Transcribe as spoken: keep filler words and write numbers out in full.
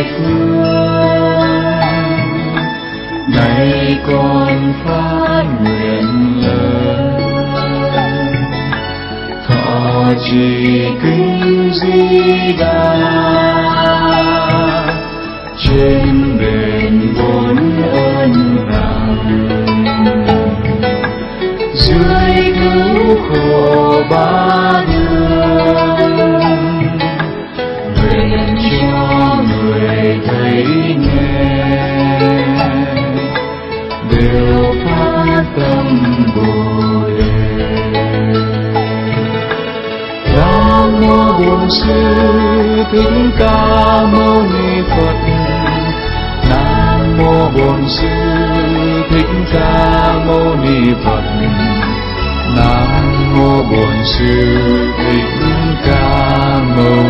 phương. Này con phát nguyện lớn, thọ trì kinh Di Đà, trên bền bốn ơn hằng, dưới cứu khổ ba đường. Nguyện cho người thấy nghe đều phát tâm Bồ Đề. Nam mô Bổn Sư Thích Ca Mâu Ni Phật. Nam mô Bổn Sư Thích Ca Mâu Ni Phật. Nam mô Bổn Sư Thích Ca Mâu